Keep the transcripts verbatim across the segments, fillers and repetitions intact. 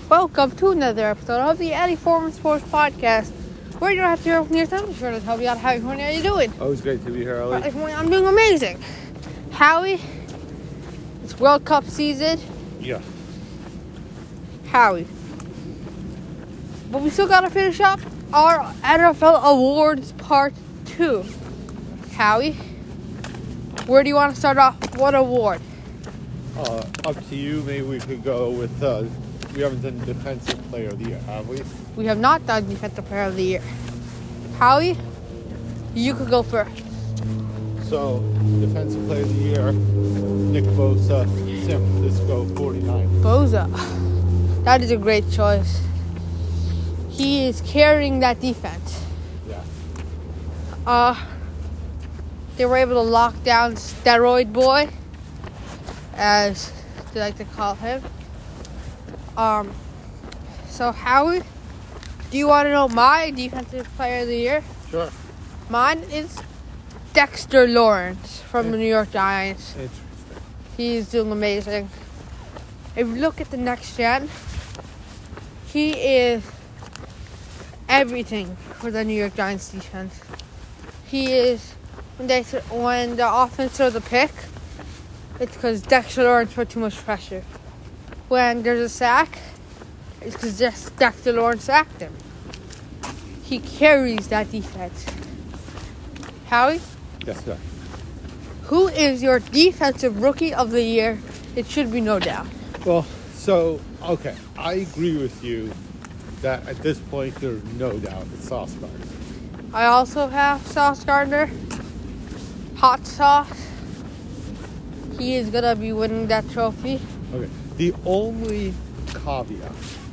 Welcome to another episode of the Eddie Foreman Sports Podcast. Where you don't have to hear from your time, sure to tell me out how you how you doing. Always great to be here, Ellie. I'm doing amazing. Howie, it's World Cup season. Yeah. Howie. But we still gotta finish up our N F L Awards Part two. Howie, where do you want to start off? What award? Uh, up to you. Maybe we could go with, uh, we haven't done Defensive Player of the Year, have we? We have not done Defensive Player of the Year. Howie, you could go first. So, Defensive Player of the Year, Nick Bosa, San Francisco forty-niners. Bosa. That is a great choice. He is carrying that defense. Yeah. Uh, they were able to lock down Steroid Boy, as they like to call him. Um, so Howie, do you want to know my Defensive Player of the Year? Sure. Mine is Dexter Lawrence from the New York Giants. Interesting. He's doing amazing. If you look at the next gen, he is everything for the New York Giants defense. He is, when they when the offense throws a pick, it's because Dexter Lawrence put too much pressure. When there's a sack, it's because Dexter Lawrence sacked him. He carries that defense. Howie? Yes, sir. Who is your Defensive Rookie of the Year? It should be no doubt. Well, so, okay. I agree with you that at this point there's no doubt it's Sauce Gardner. I also have Sauce Gardner. Hot Sauce. He is going to be winning that trophy. Okay. The only caveat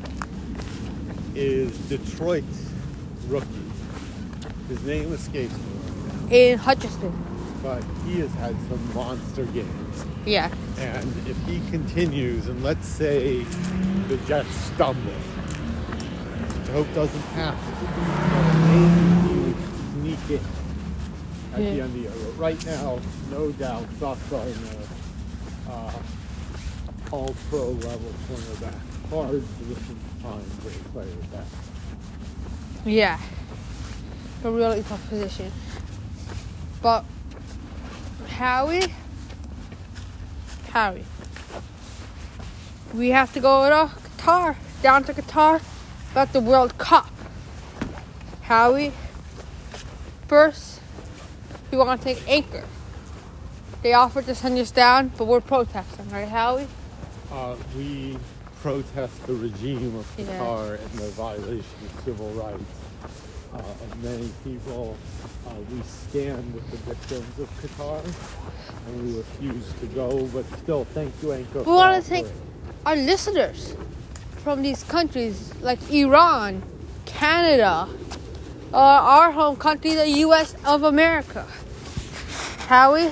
is Detroit's rookie. His name escapes me. In Hutchinson. But he has had some monster games. Yeah. And if he continues, and let's say the Jets stumble, which I hope doesn't happen, but maybe he sneak in at yeah. the end of the year. But right now, no doubt, Sauce Gardner, uh, all-pro level cornerback. Hard position to find a great player with that. Yeah. A really tough position. But Howie, Howie, we have to go to Qatar, down to Qatar, about the World Cup. Howie, first, we want to take Anchor. They offered to send us down, but we're protesting, right, Howie? Uh, we protest the regime of Qatar yeah. and the violation of civil rights uh, of many people. Uh, we stand with the victims of Qatar, and we refuse to go. But still, thank you, Anchor. We want to thank our listeners from these countries like Iran, Canada, uh, our home country, the U S of America. Howie,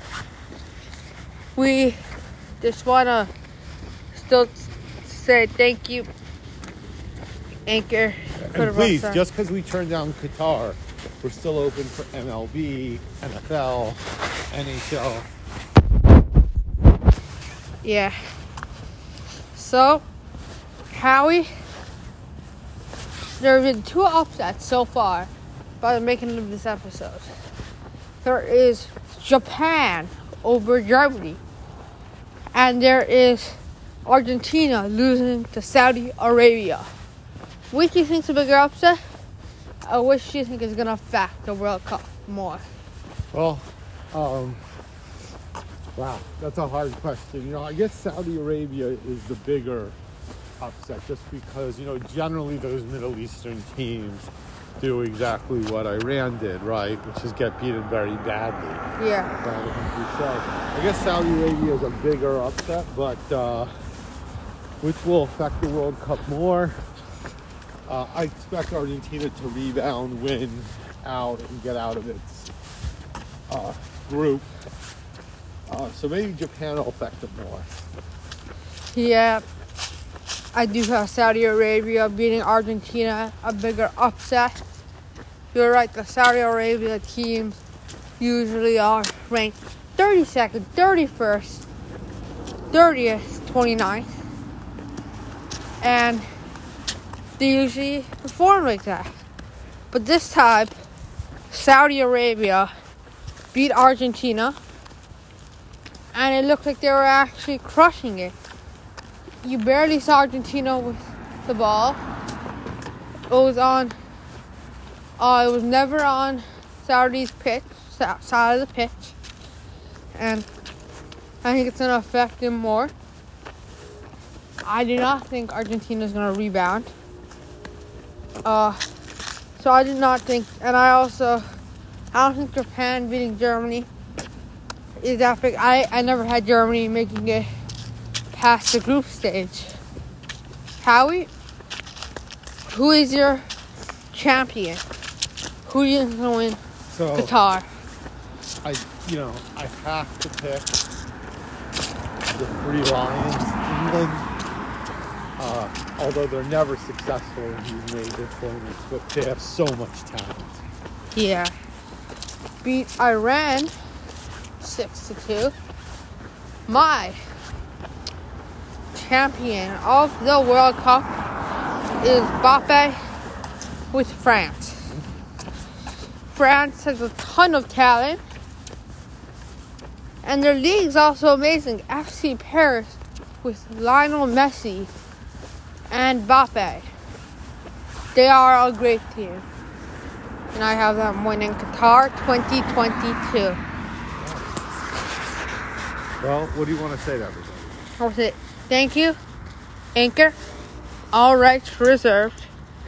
we just want to still say thank you, Anchor. And please, just because we turned down Qatar, we're still open for M L B, N F L, N H L. Yeah. So, Howie, there have been two upsets so far by the making of this episode. There is Japan over Germany. And there is Argentina losing to Saudi Arabia. Which do you think is a bigger upset? Or which do you think is going to affect the World Cup more? Well, um, wow, that's a hard question. You know, I guess Saudi Arabia is the bigger upset just because, you know, generally those Middle Eastern teams do exactly what Iran did, right? Which is get beaten very badly. Yeah. So I guess Saudi Arabia is a bigger upset, but uh, which will affect the World Cup more. Uh, I expect Argentina to rebound, win out, and get out of its uh, group. Uh, so maybe Japan will affect it more. Yeah. I do have Saudi Arabia beating Argentina a bigger upset. You're right, the Saudi Arabia teams usually are ranked thirty-second, thirty-first, thirtieth, twenty-ninth. and they usually perform like that. But this time, Saudi Arabia beat Argentina, and it looked like they were actually crushing it. You barely saw Argentina with the ball. It was on, uh, it was never on Saudi's pitch, side of the pitch, and I think it's going to affect them more. I do not think Argentina is going to rebound. Uh, so I did not think, and I also, I don't think Japan beating Germany is that big. I, I never had Germany making it past the group stage. Howie, who is your champion? Who are you going to win So, Qatar? I, you know, I have to pick the Three Lions, England. Uh, although they're never successful in these major tournaments, but they have so much talent. Yeah. Beat Iran six to two. My champion of the World Cup is Mbappe with France. France has a ton of talent, and their league's also amazing. F C Paris with Lionel Messi and Mbappe. They are a great team. And I have them winning Qatar twenty twenty-two. Well, what do you want to say to everybody? I'll say thank you, Anchor. All rights reserved.